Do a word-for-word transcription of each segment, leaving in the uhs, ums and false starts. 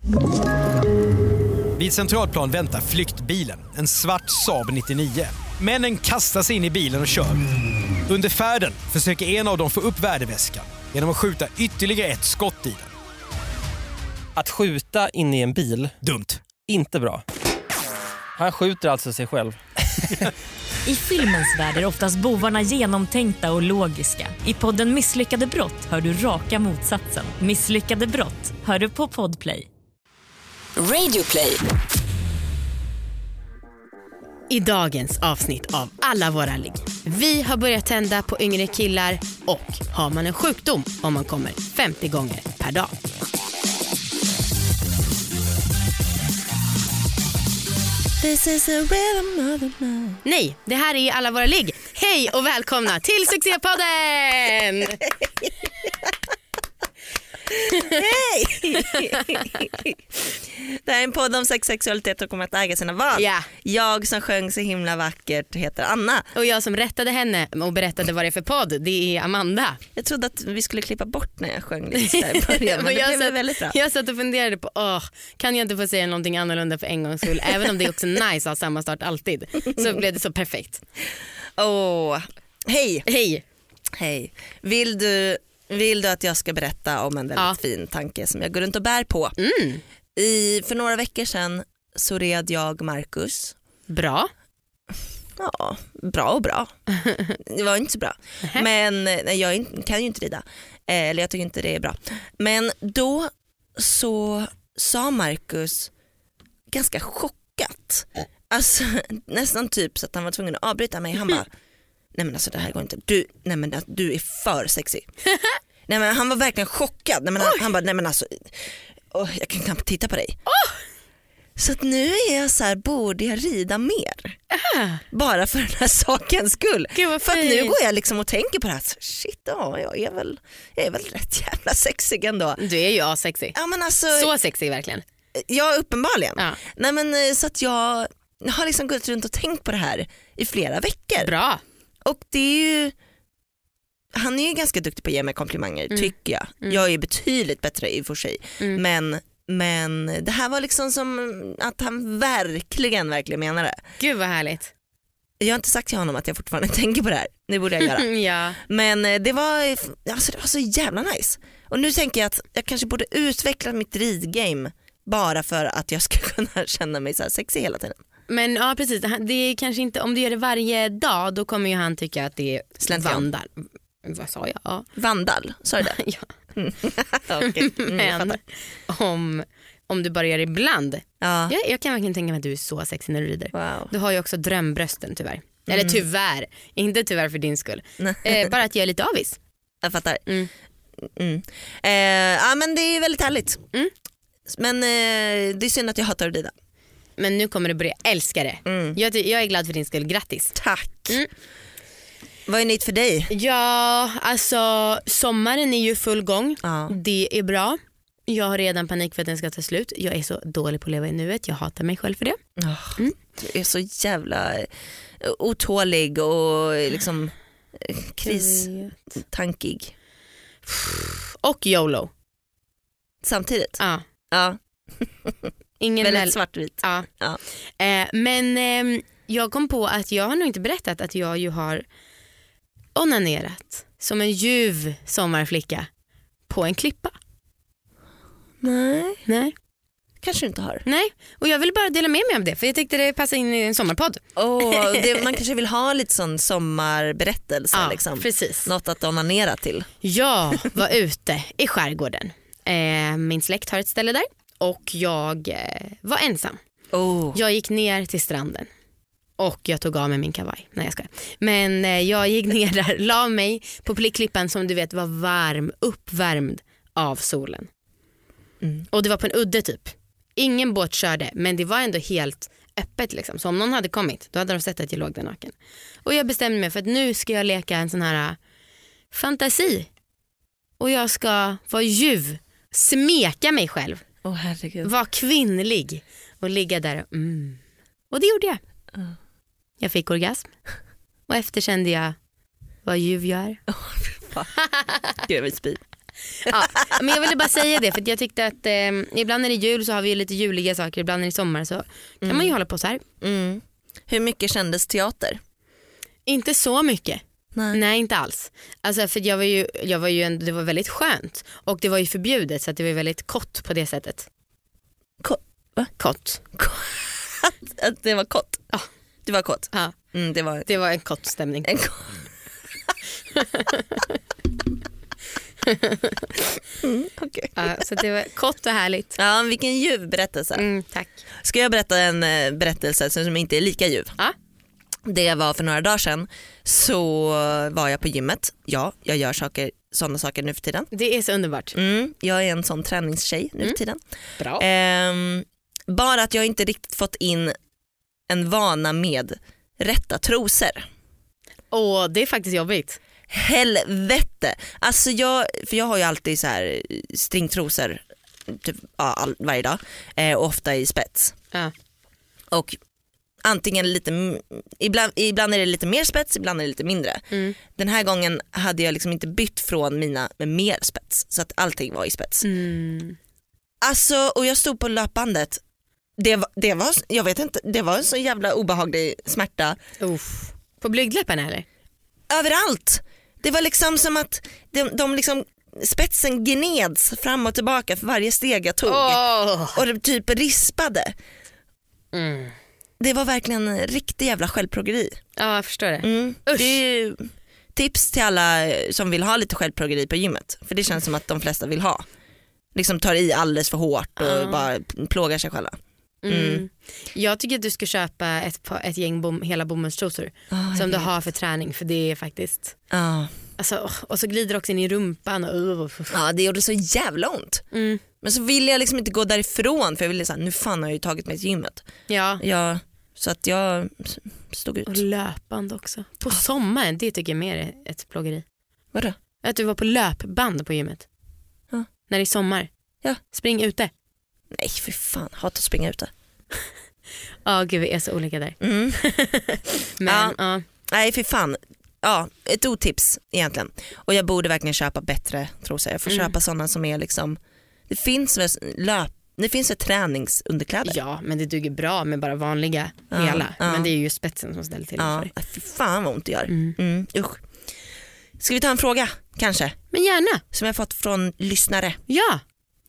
Vid Centralplan väntar flyktbilen, en svart Saab nittionio. Männen kastar sig in i bilen och kör. Under färden försöker en av dem få upp värdeväskan genom att skjuta ytterligare ett skott i den. Att skjuta in i en bil, dumt. Inte bra. Han skjuter alltså sig själv. I filmens värld är oftast bovarna genomtänkta och logiska. I podden Misslyckade brott hör du raka motsatsen. Misslyckade brott hör du på Podplay. Radioplay. I dagens avsnitt av Alla våra ligg. Vi har börjat tända på yngre killar och har man en sjukdom om man kommer femtio gånger per dag. This is a rhythm of the night. Nej, det här är Alla våra ligg. Hej och välkomna till Succépodden! Hej! Det här är en podd om sex, sexualitet och om att äga sina val. Ja. Jag som sjöng så himla vackert heter Anna. Och jag som rättade henne och berättade vad det är för podd, det är Amanda. Jag trodde att vi skulle klippa bort när jag sjöng lite där i början, men det jag blev satt, väldigt bra. Jag satt och funderade på, åh, kan jag inte få säga någonting annorlunda för en gångs skull? Även om det är också nice att ha samma start alltid. Så blev det så perfekt. Åh, oh. Hej! Hej! Hej. Vill du... Vill du att jag ska berätta om en väldigt ja. fin tanke som jag går runt och bär på? Mm. I, för några veckor sedan så red jag Marcus. Bra. Ja, bra och bra. Det var inte så bra. Men nej, jag kan ju inte rida. Eller jag tycker inte det är bra. Men då så sa Marcus ganska chockat. Alltså nästan typ så att han var tvungen att avbryta mig. Han bara, nej men alltså det här går inte. Du, nej men du är för sexy. Nej men han var verkligen chockad. Nej men han, han bara, nej men alltså oh, jag kan knappt titta på dig. Oh. Så att nu är jag så här, borde jag rida mer? Uh. Bara för den här sakens skull. Gud, för att nu går jag liksom och tänker på det här. Shit, ja, jag är väl jag är väl rätt jävla sexig ändå. Du är ju asexig. Ja men alltså, så sexig verkligen. Ja, uppenbarligen. Ja. Nej men så att jag har liksom gått runt och tänkt på det här i flera veckor. Bra. Och det är ju, han är ju ganska duktig på att ge mig komplimanger, mm. tycker jag. Mm. Jag är betydligt bättre i och för sig. Mm. Men, men det här var liksom som att han verkligen, verkligen menar det. Gud vad härligt. Jag har inte sagt till honom att jag fortfarande tänker på det här. Det borde jag göra. Ja. Men det var, alltså det var så jävla nice. Och nu tänker jag att jag kanske borde utveckla mitt ridgame bara för att jag ska kunna känna mig så här sexig hela tiden. Men ja precis, det är kanske inte, om du gör det varje dag då kommer ju han tycka att det är Släntjan. vandal. Vad sa jag? Ja. Vandal, sa du det? Ja. Mm. Okay. Mm, Men om, om du bara gör det ibland. Ja. Jag, jag kan verkligen tänka mig att du är så sexig när du rider. Wow. Du har ju också drömbrösten tyvärr. Mm. Eller tyvärr, inte tyvärr för din skull. eh, bara att jag är lite avis. Jag fattar. Mm. Mm. Eh, ja men det är väldigt härligt. Mm. Men eh, det är synd att jag hatar att rida. Men nu kommer du börja älska det. Mm. Jag, jag är glad för din skull, grattis. Tack. Mm. Vad är nytt för dig? Ja, alltså sommaren är ju full gång. Ja. Det är bra. Jag har redan panik för att den ska ta slut. Jag är så dålig på att leva i nuet. Jag hatar mig själv för det. Oh, mm. Du är så jävla otålig och liksom kristankig. Och YOLO. Samtidigt? Ja. Ja. Ingen väldigt väl... svartvit. Ja. Ja. Eh, men eh, jag kom på att jag har nog inte berättat att jag ju har onanerat som en ljuv sommarflicka på en klippa. Nej. Nej. Kanske du inte har. Nej, och jag vill bara dela med mig av det för jag tyckte det passade in i en sommarpodd. Oh, det, man kanske vill ha lite sån sommarberättelse. Ja, liksom. Precis. Något att onanera till. Jag var ute i skärgården. Eh, min släkt har ett ställe där och jag eh, var ensam. Oh. Jag gick ner till stranden och jag tog av mig min kavaj. Nej jag ska. Men eh, jag gick ner där, la mig på plickklippan som du vet var varm, uppvärmd av solen. Mm. Och det var på en udde typ. Ingen båt körde, men det var ändå helt öppet liksom. Så om någon hade kommit, då hade de sett att jag låg där naken. Och jag bestämde mig för att nu ska jag leka en sån här fantasi. Och jag ska vara ljuv, smeka mig själv. Åh oh, herregud. Vara kvinnlig och ligga där och mm. Och det gjorde jag. Uh. Jag fick orgasm. Och efter kände jag vad ljuv jag är. Oh, Gud, jag vill spy. Ja, men jag ville bara säga det för att jag tyckte att eh, ibland när det är jul så har vi lite juliga saker, ibland när det är sommar så kan Mm. man ju hålla på så här. Mm. Hur mycket kändes teater? Inte så mycket. Nej. Nej, inte alls. Alltså för jag var ju, jag var ju en, det var väldigt skönt och det var ju förbjudet så att det var väldigt kort på det sättet. Ko- va? Kort. Att det var kort? Ja. Det var kort? Ja, Mm, det var det var en kort stämning. en kort. mm, okay. Ja, så det var kort och härligt. Ja, vilken ljuv berättelse. Mm, tack. Ska jag berätta en eh, berättelse som inte är lika ljuv? Ja. Det var för några dagar sedan så var jag på gymmet. Ja, jag gör saker, sådana saker nu för tiden. Det är så underbart. Mm, jag är en sån träningstjej nu för Mm. tiden. Bra. Ehm, bara att jag inte riktigt fått in en vana med rätta trosor. Och det är faktiskt jobbigt. Helvete. Alltså jag, för jag har ju alltid så här stringtrosor typ, ja, all, varje dag. Eh, ofta i spets. Ja. Och antingen lite, ibland, ibland är det lite mer spets, ibland är det lite mindre. Mm. Den här gången hade jag liksom inte bytt från mina med mer spets. Så att allting var i spets. Mm. Alltså, och jag stod på löpbandet. Det var, det var, jag vet inte, det var en så jävla obehaglig smärta. Uff. På blygdläppen eller? Överallt. Det var liksom som att de, de liksom, spetsen gneds fram och tillbaka för varje steg jag tog. Oh. Och det typ rispade. Mm. Det var verkligen en riktig jävla självplågeri. Ja, jag förstår det. Mm. Det är ju tips till alla som vill ha lite självplågeri på gymmet. För det känns som att de flesta vill ha. Liksom tar i alldeles för hårt och Ja. bara plågar sig själva. Mm. Mm. Jag tycker att du ska köpa ett, par- ett gäng bom, hela bomullstrosor Oh, som du har för träning för det är faktiskt Ja. alltså, och så glider det också in i rumpan och, uh, Ja, det gjorde så jävla ont. mm. Men så ville jag liksom inte gå därifrån för jag ville säga nu fan har jag ju tagit mig till gymmet. Ja, Ja, så att jag stod ut. och löpband också. På sommaren, det tycker jag mer är ett plågeri. Vadå? Att du var på löpband på gymmet. Ja. När det är sommar. Ja. Spring ute. Nej för fan, hatar att springa ute. Ja, gud vi är så olika där. Mm. Men Ja. ja. Nej för fan. Ja, ett otips egentligen. Och jag borde verkligen köpa bättre trosor. Jag får Mm. köpa sådana som är liksom, det finns väl löp, det finns väl träningsunderkläder. Ja, men det duger bra med bara vanliga Ja, hela. ja. Men det är ju spetsen som ställer till det Ja, för dig. fy fan vad ont det gör. Mm. Mm, usch. Ska vi ta en fråga kanske? Men gärna. Som jag fått från lyssnare. Ja.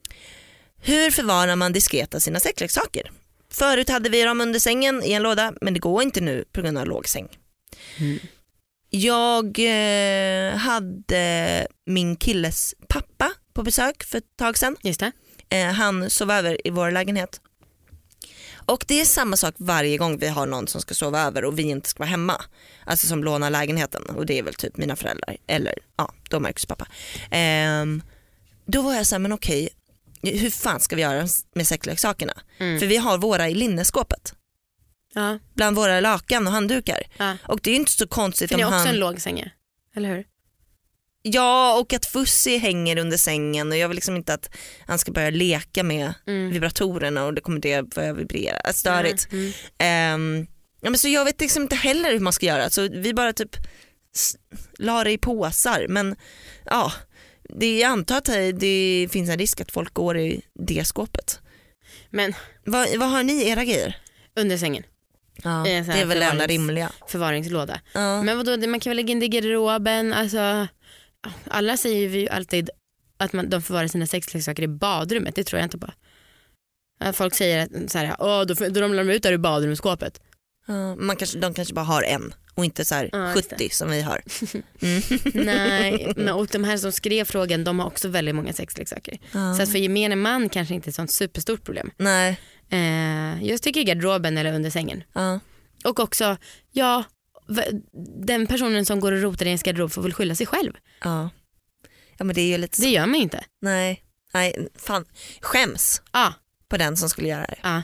Hur förvarar man diskreta sina sexleksaker? Förut hade vi dem under sängen i en låda men det går inte nu på grund av låg säng. Mm. Jag eh, hade min killes pappa på besök för ett tag sedan. Just det. Eh, han sov över i vår lägenhet. Och det är samma sak varje gång vi har någon som ska sova över och vi inte ska vara hemma. Alltså som lånar lägenheten och det är väl typ mina föräldrar eller ja, då Marcus pappa. Eh, då var jag så här, men okej, hur fan ska vi göra med sexleksakerna? Mm. För vi har våra i linneskåpet. Ja. Bland våra lakan och handdukar. Ja. Och det är inte så konstigt För om det är också han... en låg säng, eller hur? Ja, och att Fussi hänger under sängen och jag vill liksom inte att han ska börja leka med Mm. vibratorerna och det kommer det börja vibrera. Störigt. Mm. Ehm, ja, men så jag vet liksom inte heller hur man ska göra. Så vi bara typ s- la det i påsar. Men ja, det, jag antar att det finns en risk att folk går i det skåpet. Men Vad, vad har ni i era grejer? under sängen, Ja, I en sån det här är väl det enda förvarings- rimliga. förvaringslåda. Ja. Men vadå, man kan väl lägga in det i garderoben, alltså alla säger ju alltid att man, de förvarar sina sexleksaker i badrummet, det tror jag inte på. Att folk säger att så här, åh, då, då ramlar de ut där i badrumsskåpet. Ja, man kanske, de kanske bara har en och inte så här Ja, just sjuttio som vi har. Mm. Nej, men, och de här som skrev frågan, de har också väldigt många sexleksaker. Ja. Så att för gemene man kanske inte är ett sånt superstort problem. Nej. Eh, jag tycker i garderoben eller under sängen. Ja. Och också, ja, v- den personen som går och rotar i en garderob får väl skylla sig själv. Ja. Ja men det är ju lite så. Det gör man inte. Nej. Nej, fan. Skäms Ja, på den som skulle göra det. ja.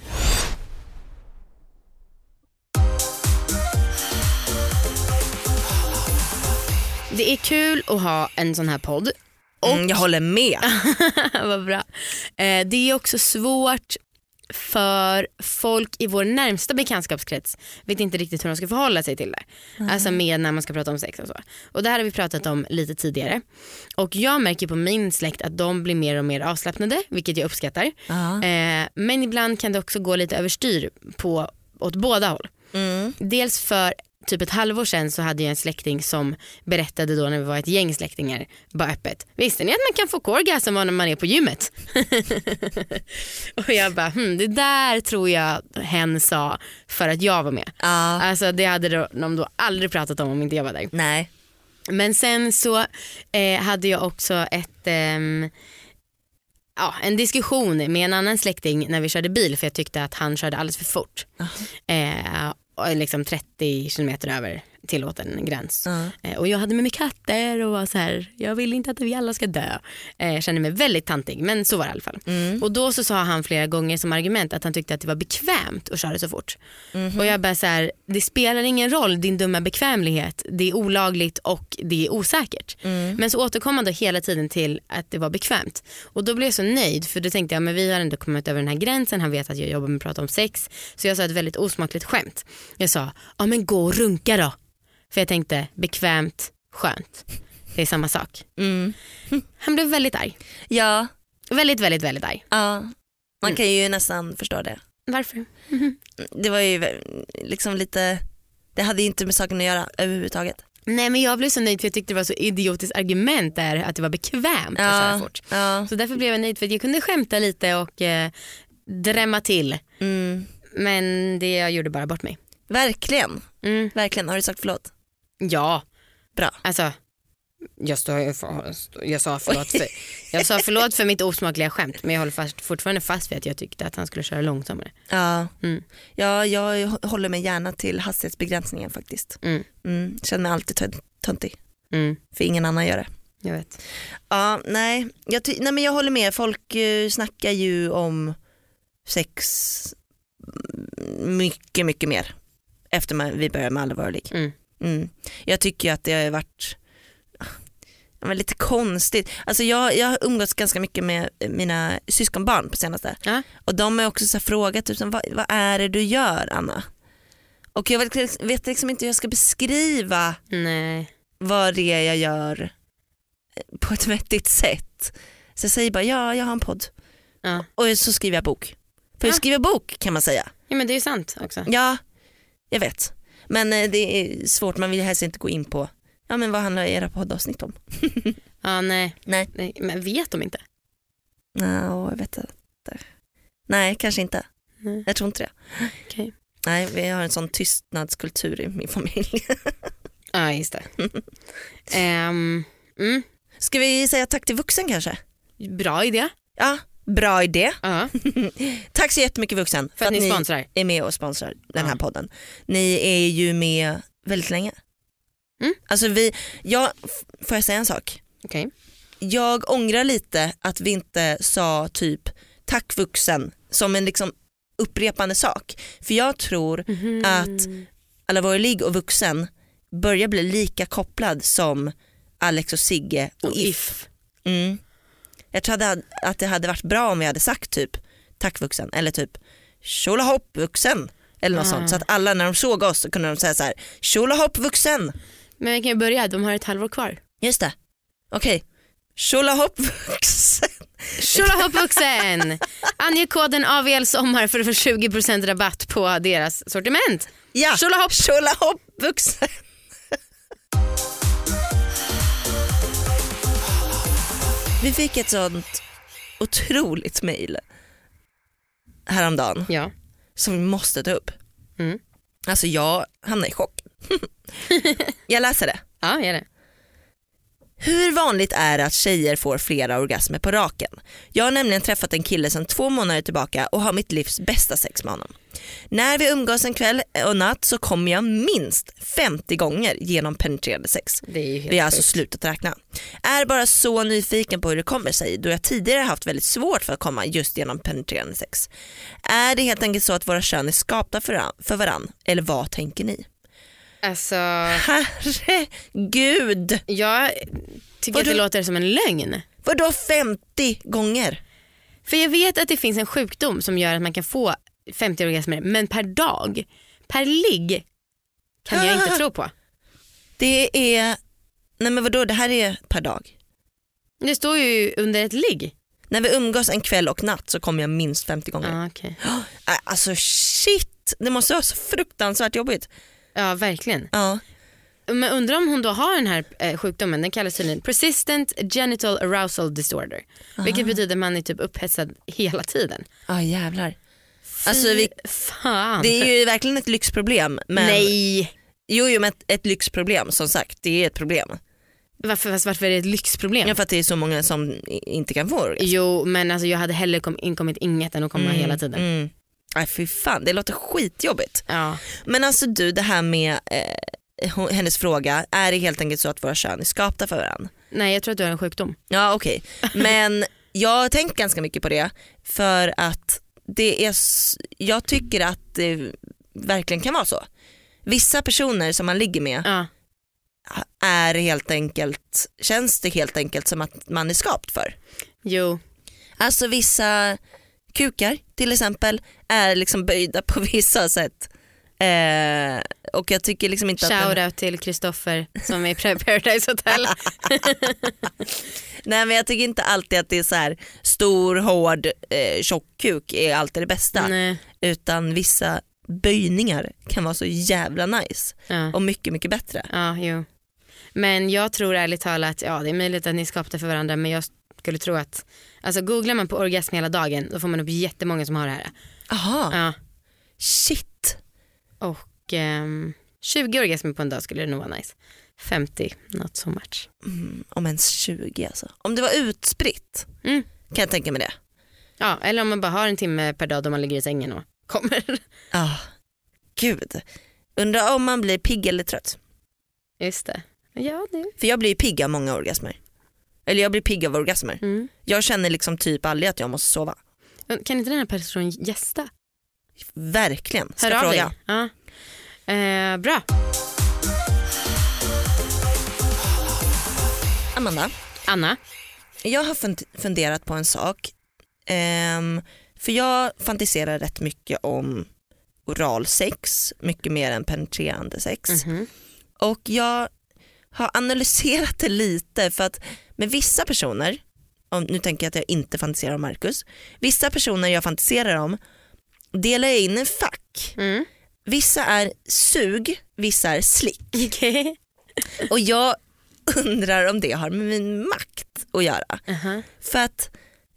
Det är kul att ha en sån här podd. Och Mm, jag håller med. vad bra. Eh, det är också svårt för folk i vår närmsta bekantskapskrets vet inte riktigt hur de ska förhålla sig till det. Mm. Alltså med när man ska prata om sex och så. Och det här har vi pratat om lite tidigare. Och jag märker på min släkt att de blir mer och mer avslappnade, vilket jag uppskattar. Eh, men ibland kan det också gå lite överstyr på, åt båda håll. Mm. Dels för typ ett halvår sedan så hade jag en släkting som berättade då när vi var ett gäng släktingar bara öppet. Visste ni att man kan få orgasm när man är på gymmet? Och jag bara, hm, det där tror jag hen sa för att jag var med. Ja. Alltså det hade de då aldrig pratat om om inte jag var där. Nej. Men sen så eh, hade jag också ett... Ehm, Ja, en diskussion med en annan släkting när vi körde bil för jag tyckte att han körde alldeles för fort. Uh-huh. Eh, och liksom trettio kilometer över tillåten gräns. Uh-huh. Eh, och jag hade med mig katter och var så här, jag vill inte att vi alla ska dö. Eh, jag kände mig väldigt tantig, men så var det i alla fall. Mm. Och då så sa han flera gånger som argument att han tyckte att det var bekvämt att köra så fort. Mm-hmm. Och jag bara så här, det spelar ingen roll din dumma bekvämlighet. Det är olagligt och det är osäkert. Mm. Men så återkom han då hela tiden till att det var bekvämt. Och då blev jag så nöjd för då tänkte jag, men vi har ändå kommit över den här gränsen. Han vet att jag jobbar med att prata om sex. Så jag sa ett väldigt osmakligt skämt. Jag sa, ja men gå och runka då. För jag tänkte, bekvämt, skönt. Det är samma sak. Mm. Han blev väldigt arg. Ja. Väldigt, väldigt, väldigt arg. Ja. Man mm. kan ju nästan förstå det. Varför? Mm. Det var ju liksom lite, det hade ju inte med saken att göra överhuvudtaget. Nej, men jag blev så nöjd för jag tyckte det var så idiotiskt argument där att det var bekvämt ja. att köra fort. Ja. Så därför blev jag nöjd för att jag kunde skämta lite och eh, drämma till. Mm. Men det jag gjorde bara bort mig. Verkligen. Mm. Verkligen. Har du sagt förlåt? Ja. Bra. Alltså, jag, står, jag, sa förlåt för, jag sa förlåt för mitt osmakliga skämt. Men jag håller fast, fortfarande fast vid att jag tyckte att han skulle köra långsammare. Ja, mm. ja jag håller mig gärna till hastighetsbegränsningen faktiskt. Mm. Mm. Känner mig alltid tönt, töntig. Mm. För ingen annan gör det. Jag vet. Ja, nej. Jag, ty- nej men jag håller med. Folk uh, snackar ju om sex mycket, mycket mer. Efter man, vi började med allvarlig. Mm. Mm. Jag tycker att det har varit ja, lite konstigt. Alltså jag, jag har umgåtts ganska mycket med mina syskonbarn på senaste. Ja. Och de har också så här frågat typ, vad, vad är det du gör, Anna? Och jag vet, vet liksom inte hur jag ska beskriva Nej. vad det är jag gör på ett vettigt sätt. Så jag säger bara, ja, jag har en podd. Ja. Och så skriver jag bok. För jag skriver bok kan man säga. Ja, men det är sant också. Ja, jag vet. Men eh, det är svårt, man vill helst inte gå in på ja, men vad handlar era poddavsnitt om? Ja, nej. nej. nej. Men vet de inte? Nej, jag vet inte. Nej, kanske inte. Nej. Jag tror inte det. Okay. Nej, vi har en sån tystnadskultur i min familj. Ja, just det. um, mm. Ska vi säga tack till Vuxen kanske? Bra idé. Ja, bra idé. Uh-huh. Tack så jättemycket Vuxen för, för att ni sponsrar. är med och sponsrar den här uh-huh. podden. Ni är ju med väldigt länge. Mm. Alltså vi, jag, får jag säga en sak? Okay. Jag ångrar lite att vi inte sa typ tack Vuxen som en liksom upprepande sak. För jag tror mm-hmm. att Allvarlig och Vuxen börjar bli lika kopplad som Alex och Sigge och, och If. if. Mm. Jag tror att det hade varit bra om vi hade sagt typ tack Vuxen eller typ tjolahopp Vuxen eller något ah. sånt. Så att alla när de såg oss så kunde de säga så här tjolahopp Vuxen. Men vi kan ju börja, de har ett halvår kvar. Just det, okej. Okay. Tjolahopp Vuxen. Tjolahopp Vuxen. Ange koden A V L sommar för att få tjugo procent rabatt på deras sortiment. Ja, tjolahopp. Tjolahopp Vuxen. Vi fick ett sånt otroligt mejl häromdagen ja. som vi måste ta upp. Mm. Alltså jag hamnar i chock. Jag läser det. Ja, gör det. Hur vanligt är det att tjejer får flera orgasmer på raken? Jag har nämligen träffat en kille sedan två månader tillbaka och har mitt livs bästa sex med honom. När vi umgås en kväll och natt så kommer jag minst femtio gånger genom penetrerande sex. Det är ju helt vi har alltså slutat räkna. Är bara så nyfiken på hur det kommer sig då jag tidigare haft väldigt svårt för att komma just genom penetrerande sex. Är det helt enkelt så att våra kön är skapta för varann? Eller vad tänker ni? Alltså, herregud. Jag tycker Vadå? att det låter som en lögn. Vadå femtio gånger? För jag vet att det finns en sjukdom som gör att man kan få femtio orgasmer, men per dag, per ligg kan jag inte tro på. Det är, nej men vadå, det här är per dag. Det står ju under ett ligg. När vi umgås en kväll och natt så kommer jag minst femtio gånger. Ah, okay. Alltså shit, det måste vara så fruktansvärt jobbigt. Ja, verkligen. Ja. Men undrar om hon då har den här eh, sjukdomen, den kallas tydligen persistent genital arousal disorder. Aha. Vilket betyder att man är typ upphetsad hela tiden. Ja, jävlar. Fy alltså vi, fan. Det är ju verkligen ett lyxproblem. Men, nej. Jo, jo men ett, ett lyxproblem som sagt, det är ett problem. Varför, varför är det ett lyxproblem? Ja, för att det är så många som inte kan få orgasm. Jo, men alltså, jag hade hellre kom, inkommit inget än att komma mm, hela tiden. Mm. Nej, fy fan, det låter skitjobbigt. Ja. Men alltså du, det här med eh, hennes fråga, är det helt enkelt så att våra kön är skapta för varandra? Nej, jag tror att du har en sjukdom. Ja, okej. Okay. Men jag har tänkt ganska mycket på det, för att det är, jag tycker att det verkligen kan vara så. Vissa personer som man ligger med ja. är helt enkelt, känns det helt enkelt som att man är skapt för. Jo. Alltså vissa kukar till exempel är liksom böjda på vissa sätt. Eh, och jag tycker liksom inte Shout att Shout out till Kristoffer som är i Paradise Hotel. Nej, men jag tycker inte alltid att det är så här stor, hård, eh, tjock kuk är alltid det bästa. Nej. Utan vissa böjningar kan vara så jävla nice. Ja. Och mycket, mycket bättre. Ja, jo. Men jag tror ärligt talat, ja det är möjligt att ni skapade för varandra, men jag skulle tro att, alltså googlar man på orgasm hela dagen, då får man upp jättemånga som har det här. Aha. Ja. Shit. Och um, tjugo orgasmer på en dag skulle det nog vara nice. femtio, not so much. Mm, om ens tjugo alltså. Om det var utspritt mm. kan jag tänka mig det. Ja, eller om man bara har en timme per dag då man ligger i sängen och kommer. Ja, ah, gud. Undrar om man blir pigg eller trött. Just det. Ja, det. För jag blir pigg av många orgasmer. Eller jag blir pigg av orgasmer. Mm. Jag känner liksom typ aldrig att jag måste sova. Kan inte den här personen gästa? Verkligen. Ska Hör av fråga. dig. Ja. Eh, bra. Amanda. Anna. Jag har funderat på en sak. Um, för jag fantiserar rätt mycket om oral sex. Mycket mer än penetrerande sex. Mm-hmm. Och jag har analyserat det lite, för att med vissa personer, om, nu tänker jag att jag inte fantiserar om Marcus, vissa personer jag fantiserar om delar jag in en fack. Mm. Vissa är sug, vissa är slick. Okay. Och jag undrar om det har med min makt att göra. Uh-huh. För att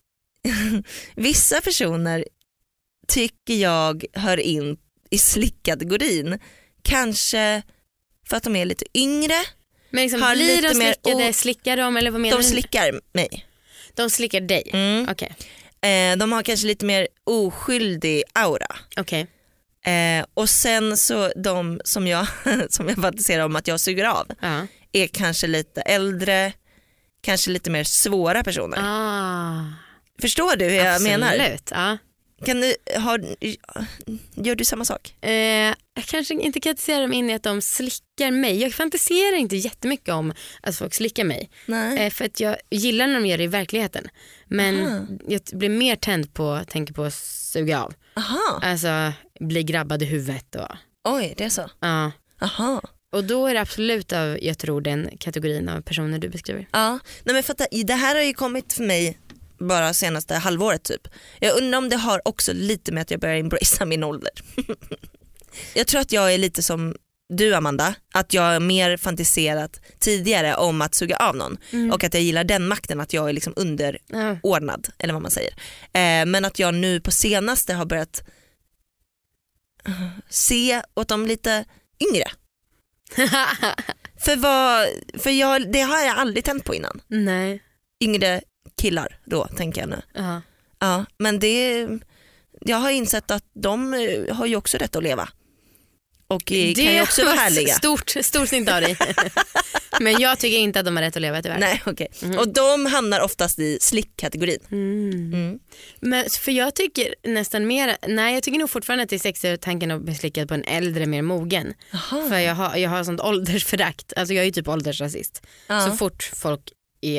vissa personer tycker jag hör in i slickkategorin. Kanske för att de är lite yngre. Men liksom, har blir lite de mer, slickade, och, slickar de eller vad menar de du? slickar mig. De slickar dig? Mm. Okej. Okay. Eh, de har kanske lite mer oskyldig aura. Okej. Okay. Eh, och sen så de som jag, som jag fantiserar om att jag suger av uh-huh. är kanske lite äldre, kanske lite mer svåra personer. Ah. Förstår du hur jag Absolut, menar? Absolut, ja. Kan du, har, gör du samma sak? Eh, jag kanske inte fantiserar dem in i att de slickar mig. Jag fantiserar inte jättemycket om att folk slickar mig. Nej. Eh, för att jag gillar när de gör det i verkligheten. Men Aha. jag blir mer tänd på, tänker på att suga av. Aha. Alltså bli grabbad i huvudet. Och, Oj, det är så? ja. Aha. Och då är det absolut av, jag tror, den kategorin av personer du beskriver. Ja, nej men för att det, det här har ju kommit för mig bara senaste halvåret typ. Jag undrar om det har också lite med att jag börjar embracea min ålder. Jag tror att jag är lite som du, Amanda, att jag är mer fantiserat tidigare om att suga av någon. Mm. Och att jag gillar den makten, att jag är liksom underordnad, ja. Eller vad man säger. Eh, men att jag nu på senaste har börjat uh, se åt dem lite yngre. för vad, för jag, det har jag aldrig tänt på innan. Nej. Yngre killar då, tänker jag nu. Uh-huh. Ja, men det, jag har insett att de har ju också rätt att leva. Och det kan ju också vara härliga. Stort, stort inte av dig. Men jag tycker inte att de har rätt att leva tyvärr. Nej, okej. Okay. Mm. Och de hamnar oftast i slick-kategorin. Mm. Mm. Men för jag tycker nästan mer, nej jag tycker nog fortfarande att det är sexigare tanken att bli slickad på en äldre, mer mogen. Aha. För jag har, jag har sånt åldersförakt. Alltså jag är ju typ åldersrasist. Ja. Så fort folk är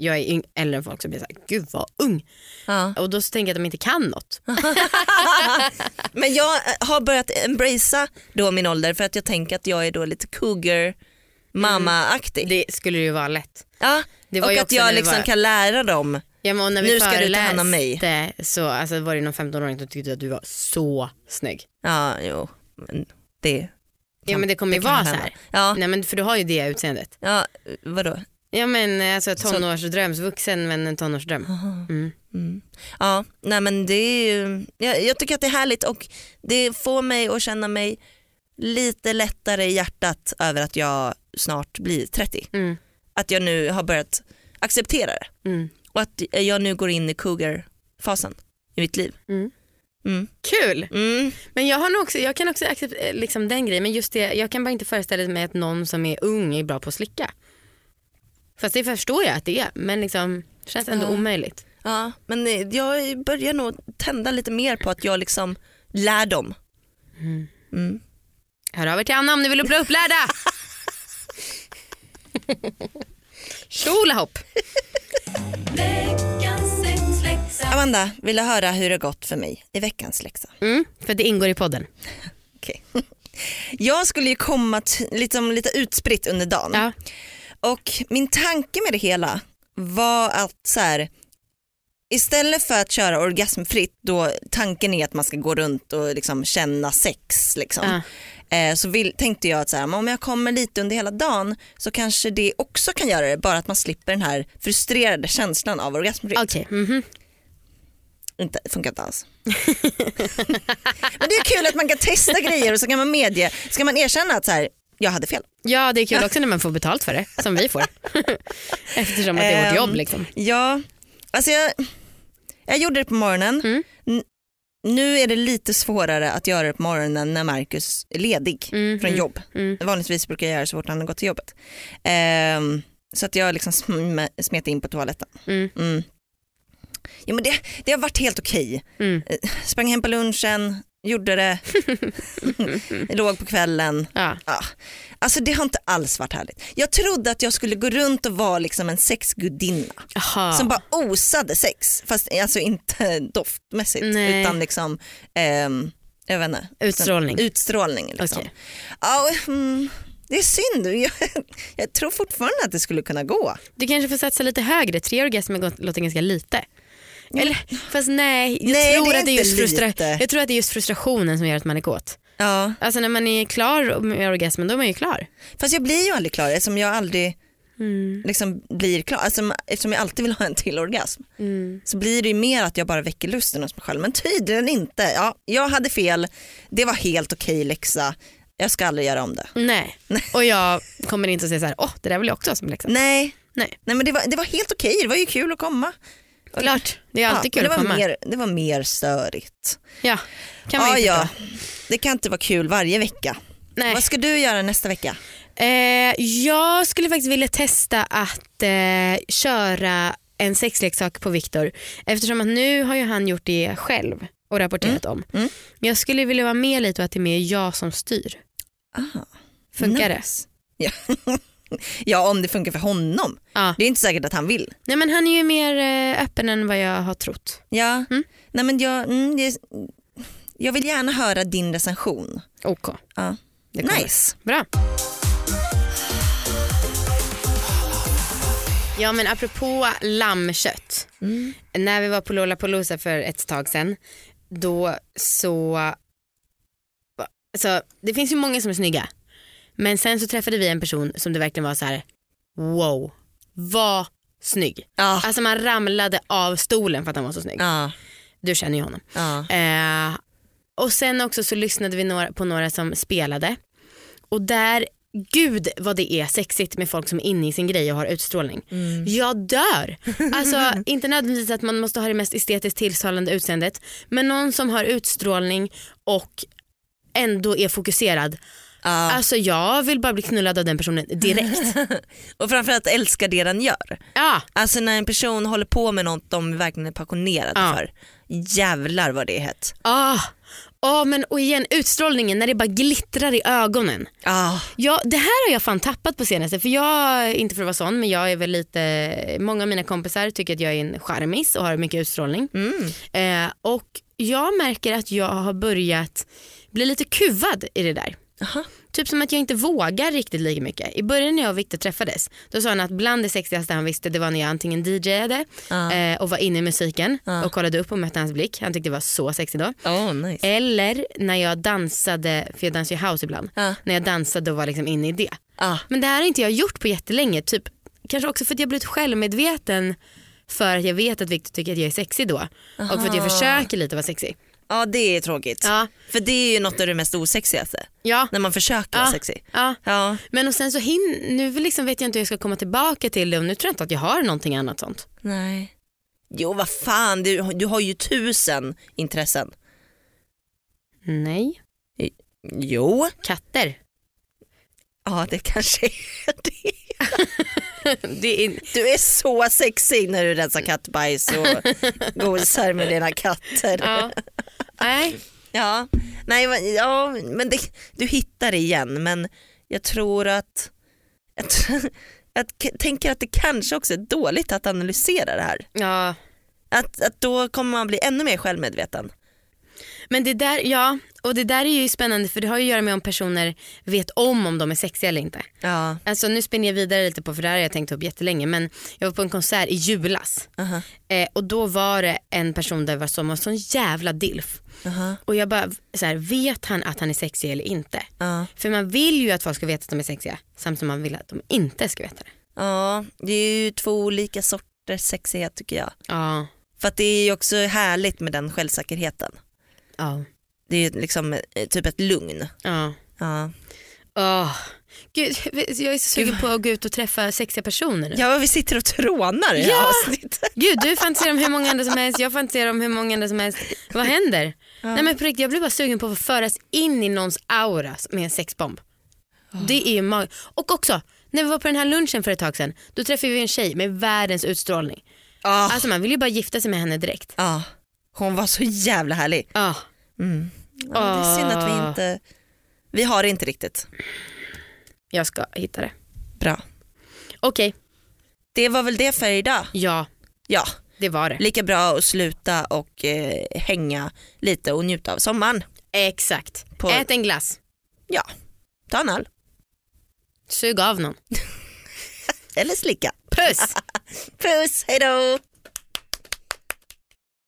jag är yng- äldre än folk så blir jag så här, gud vad ung. Ja. Och då så tänker jag att de inte kan något. Men jag har börjat embracea då min ålder för att jag tänker att jag är då lite cougar mamma-aktig. Det skulle ju vara lätt. Ja, Det var och ju att också när jag det liksom var- kan lära dem. Ja, men när vi Nu ska du ta hand om mig. föreläste så alltså, var det någon femton-åring som tyckte att du var så snygg. Ja, jo. Men det Ja men det kommer ju kan vara så hända. här. Ja, Nej men för du har ju det utseendet. ja, vadå? Ja men alltså tonårsdrömsvuxen men en tonårsdröm. Mm. Mm. Ja, nej men det är ju, jag, jag tycker att det är härligt och det får mig att känna mig lite lättare i hjärtat över att jag snart blir trettio. Mm. Att jag nu har börjat acceptera det Mm. och att jag nu går in i cougar-fasen i mitt liv. Mm. Mm. Kul! Mm. Men jag har nog också, jag kan också acceptera liksom den grejen, men just det, jag kan bara inte föreställa mig att någon som är ung är bra på att slicka. Fast det förstår jag att det är, men liksom det känns ändå Ja. omöjligt. Ja, men jag börjar nog tända lite mer på att jag liksom lär dem. Mm. Mm. Hör av er till Anna om ni vill bli upplärda. Tjolahopp. Amanda, vill du höra hur det gått för mig i veckans läxa? Mm, för det ingår i podden. Okej. Jag skulle ju komma t- liksom lite utspritt under dagen. Ja. Och min tanke med det hela var att så här, istället för att köra orgasmfritt då tanken är att man ska gå runt och liksom känna sex liksom. Ja. eh, så vill, tänkte jag att så här, men om jag kommer lite under hela dagen så kanske det också kan göra det, bara att man slipper den här frustrerade känslan av orgasmfritt. Okej. Mhm. Inte, funkar inte alls. Men det är kul att man kan testa grejer och så kan man medge, ska man erkänna att så här, jag hade fel. Ja, det är kul också när man får betalt för det, som vi får. Eftersom att det är vårt jobb liksom. Ja, alltså jag, jag gjorde det på morgonen. Mm. N- nu är det lite svårare att göra det på morgonen när Marcus är ledig Mm, från mm, jobb. mm. Vanligtvis brukar jag göra så fort han har gått till jobbet. Ehm, så att jag liksom sm- smet in på toaletten. Mm. Mm. Ja, men det, det har varit helt okej. Mm. Eh, Sprang hem på lunchen, gjorde det. Låg på kvällen. Ja. Ja. Alltså det har inte alls varit härligt. Jag trodde att jag skulle gå runt och vara liksom en sexgudinna Aha. som bara osade sex, fast alltså inte doftmässigt. Nej. Utan liksom ehm, jag vet inte, Utstrålning. utstrålning liksom. Okej. Ja, mm, det är synd. Jag, jag tror fortfarande att det skulle kunna gå. Du kanske får satsa lite högre. Tre orgasmer går- låter ganska lite. Eller, fast nej, jag, Nej, tror det är att det är inte just frustra- lite. jag tror att det är just frustrationen som gör att man är kåt. Ja. Alltså när man är klar med orgasmen då är man ju klar. Fast jag blir ju aldrig klar eftersom jag aldrig Mm. liksom blir klar. Alltså, eftersom jag alltid vill ha en till orgasm. Mm. Så blir det ju mer att jag bara väcker lusten hos mig själv. Men tydligen inte. Ja, jag hade fel. Det var helt okej läxa. Jag ska aldrig göra om det. Nej. Och jag kommer inte att säga så här, åh det där vill jag också ha som läxa. Nej, Nej. Nej men det var, det var helt okej. Det var ju kul att komma. Klart, det är alltid Ja, kul men att det var komma. mer, det var mer störigt. Ja, kan man Ja, ju ja. förstå. Det kan inte vara kul varje vecka. Nej. Vad ska du göra nästa vecka? Eh, jag skulle faktiskt vilja testa att eh, köra en sexleksak på Viktor. Eftersom att nu har ju han gjort det själv och rapporterat om. Mm. Men jag skulle vilja vara med lite och att det är mer jag som styr. Aha. Funkar Nice. Ja. Ja, om det funkar för honom. det? Ja. Det är inte säkert att han vill. Nej, men han är ju mer eh, öppen än vad jag har trott. Ja. Mm. Nej, men jag, mm, det, jag vill gärna höra din recension. OK. Ja. Det kommer. Nice. Bra. Ja, men apropå lammkött. Mm. När vi var på Lollapalooza för ett tag sedan, då så... Alltså, det finns ju många som är snygga. Men sen så träffade vi en person som det verkligen var så här: wow, vad snygg. Ja. Alltså man ramlade av stolen för att han var så snygg. Ja. Du känner ju honom. Ja. Eh, och sen också så lyssnade vi några, på några som spelade. Och där, gud vad det är sexigt med folk som är inne i sin grej och har utstrålning. Mm. Jag dör. Alltså inte nödvändigtvis att man måste ha det mest estetiskt tilltalande utseendet, men någon som har utstrålning och ändå är fokuserad. Ja. Alltså jag vill bara bli knullad av den personen direkt. Och framförallt älska det den gör. Ja, Alltså när en person håller på med något de verkligen är passionerade Ja. för. Jävlar vad det är hett. ah. Ja, men och igen utstrålningen när det bara glittrar i ögonen. Ah. Ja, det här har jag fan tappat på senaste. För jag, inte för att vara sån, men jag är väl lite, många av mina kompisar tycker att jag är en charmis och har mycket utstrålning. Mm. Eh, och jag märker att jag har börjat bli lite kuvad i det där. Aha. Typ som att jag inte vågar riktigt lika mycket. I början när jag och Victor träffades, då sa han att bland det sexigaste han visste, det var när jag antingen D Jade Ah. eh, och var inne i musiken Ah. och kollade upp och mötte hans blick. Han tyckte det var så sexigt då. Oh, nice. Eller när jag dansade, för jag dansar ju house ibland. Ah. När jag dansade och var liksom inne i det. Ah. Men det här har inte jag gjort på jättelänge. Typ, kanske också för att jag blivit självmedveten. För att jag vet att Victor tycker att jag är sexig då. Aha. Och för att jag försöker lite vara sexig. Ja, det är tråkigt. Ja. För det är ju något av det mest osexigaste. Ja. När man försöker Ja. vara sexig. Ja. Ja. Men och sen så hin- nu liksom vet jag inte hur jag ska komma tillbaka till det. Och nu tror jag inte att jag har någonting annat sånt. Nej. Jo, vad fan, du, du har ju tusen intressen. Nej. Jo. Katter. Ja, det kanske är det. Det är... Du är så sexig när du rensar kattbajs och gosar med dina katter. Ja. Nej. Ja, nej, men- ja, men det, du hittar det igen, men jag tror att jag, tror, jag k- tänker att det kanske också är dåligt att analysera det här. Ja. Att, att då kommer man bli ännu mer självmedveten. Men det där, ja, och det där är ju spännande för det har ju att göra med om personer vet om om de är sexiga eller inte. Ja. Alltså nu spinner jag vidare lite på, för det här har jag tänkt upp jättelänge, men jag var på en konsert i julas. Uh-huh. eh, och då var det en person där var som var sån jävla dilf. Uh-huh. Och jag bara så här, vet han att han är sexig eller inte? Ja. För man vill ju att folk ska veta att de är sexiga, samtidigt som man vill att de inte ska veta det. Ja, det är ju två olika sorters sexighet tycker jag. Ja. För att det är ju också härligt med den självsäkerheten. Ja. Det är liksom eh, typ ett lugn. Ja. Ja. Åh. Gud, jag är så sugen på att gå ut och träffa sexiga personer nu. Ja, vi sitter och trånar i det här Ja. avsnittet. Gud, du fantiserar om hur många andra som helst, jag fantiserar om hur många andra som helst. Vad händer? Nej men på riktigt, jag blir bara sugen på att få föras in i någons aura med en sexbomb. Det är ju mag- Och också, när vi var på den här lunchen för ett tag sedan, då träffade vi en tjej med världens utstrålning. Ja. Alltså man vill ju bara gifta sig med henne direkt. Ja. Hon var så jävla härlig. Ja. Mm. Ja, det är synd att vi inte vi har det inte riktigt. Jag ska hitta det. Bra. Okej, Det var väl det för idag. ja, Ja, det var det. lika bra att sluta och eh, hänga lite och njuta av sommaren. Exakt. På- Ät en glass. Ja, ta en öl. Sug av någon. Eller slicka. Puss! Puss, hej då!